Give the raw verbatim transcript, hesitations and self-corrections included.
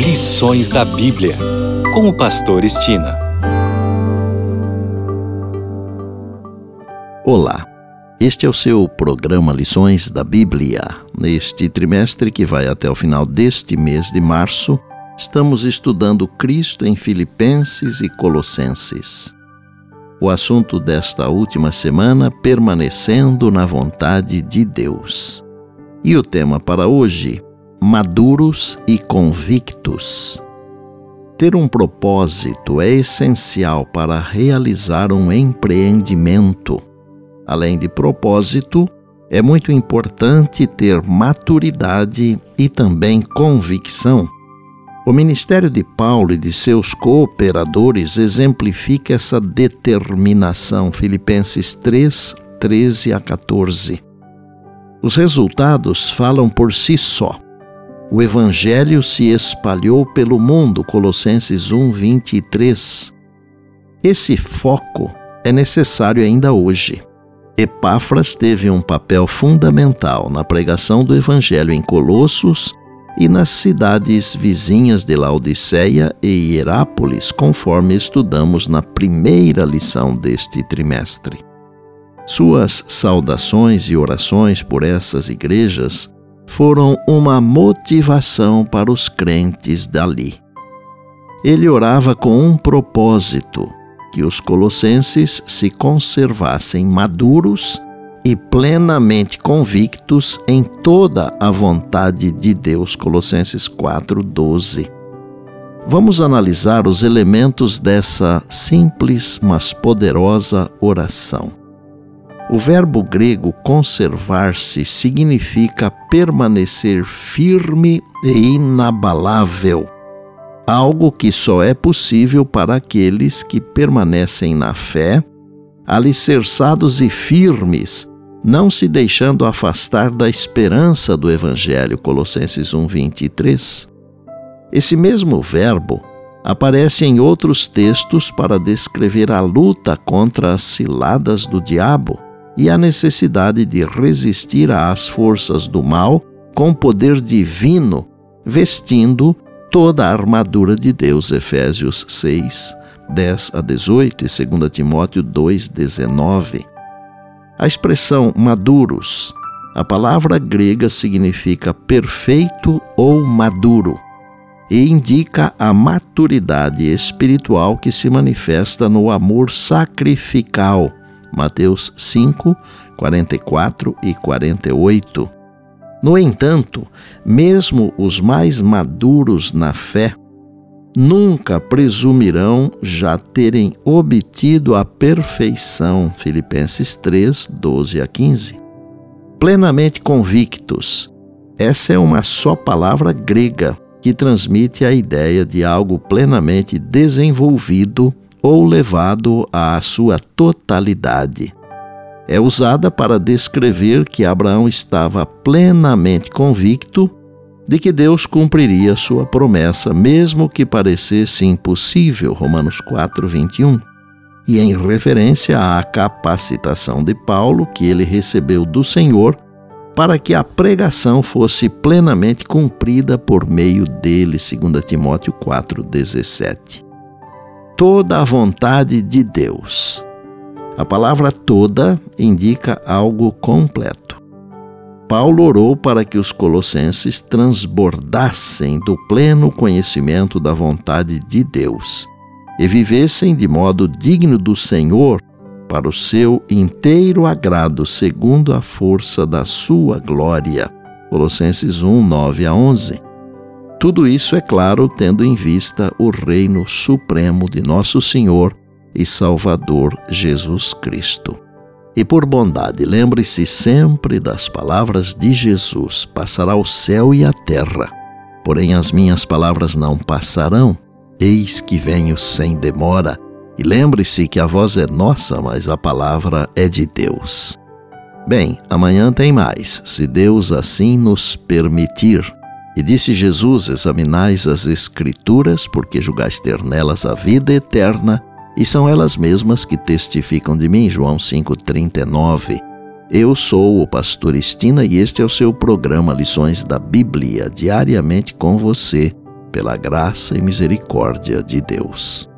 Lições da Bíblia, com o pastor Estina. Olá, este é o seu programa Lições da Bíblia. Neste trimestre que vai até o final deste mês de março, estamos estudando Cristo em Filipenses e Colossenses. O assunto desta última semana, permanecendo na vontade de Deus. E o tema para hoje, maduros e convictos. Ter um propósito é essencial para realizar um empreendimento. Além de propósito, é muito importante ter maturidade e também convicção. O ministério de Paulo e de seus cooperadores exemplifica essa determinação. Filipenses três, treze a quatorze. Os resultados falam por si só. O Evangelho se espalhou pelo mundo, Colossenses um, vinte e três. Esse foco é necessário ainda hoje. Epáfras teve um papel fundamental na pregação do Evangelho em Colossos e nas cidades vizinhas de Laodiceia e Hierápolis, conforme estudamos na primeira lição deste trimestre. Suas saudações e orações por essas igrejas foram uma motivação para os crentes dali. Ele orava com um propósito, que os colossenses se conservassem maduros e plenamente convictos em toda a vontade de Deus. Colossenses quatro, doze. Vamos analisar os elementos dessa simples, mas poderosa oração. O verbo grego conservar-se significa permanecer firme e inabalável, algo que só é possível para aqueles que permanecem na fé, alicerçados e firmes, não se deixando afastar da esperança do Evangelho. Colossenses um, vinte e três. Esse mesmo verbo aparece em outros textos para descrever a luta contra as ciladas do diabo e a necessidade de resistir às forças do mal com poder divino, vestindo toda a armadura de Deus. Efésios seis, dez a dezoito e dois Timóteo dois, dezenove. A expressão maduros, a palavra grega significa perfeito ou maduro e indica a maturidade espiritual que se manifesta no amor sacrificial. Mateus cinco, quarenta e quatro e quarenta e oito. No entanto, mesmo os mais maduros na fé, nunca presumirão já terem obtido a perfeição. Filipenses três, doze a quinze. Plenamente convictos. Essa é uma só palavra grega que transmite a ideia de algo plenamente desenvolvido ou levado à sua totalidade. É usada para descrever que Abraão estava plenamente convicto de que Deus cumpriria sua promessa, mesmo que parecesse impossível, Romanos quatro, vinte e um, e em referência à capacitação de Paulo que ele recebeu do Senhor para que a pregação fosse plenamente cumprida por meio dele, dois Timóteo quatro, dezessete. Toda a vontade de Deus. A palavra toda indica algo completo. Paulo orou para que os colossenses transbordassem do pleno conhecimento da vontade de Deus e vivessem de modo digno do Senhor para o seu inteiro agrado, segundo a força da sua glória. Colossenses um, nove a onze. Tudo isso, é claro, tendo em vista o reino supremo de nosso Senhor e Salvador Jesus Cristo. E por bondade, lembre-se sempre das palavras de Jesus: passará o céu e a terra, porém as minhas palavras não passarão. Eis que venho sem demora. E lembre-se que a voz é nossa, mas a palavra é de Deus. Bem, amanhã tem mais, se Deus assim nos permitir. E disse Jesus: examinais as Escrituras, porque julgais ter nelas a vida eterna, e são elas mesmas que testificam de mim. João cinco, trinta e nove. Eu sou o pastor Estina e este é o seu programa Lições da Bíblia, diariamente com você, pela graça e misericórdia de Deus.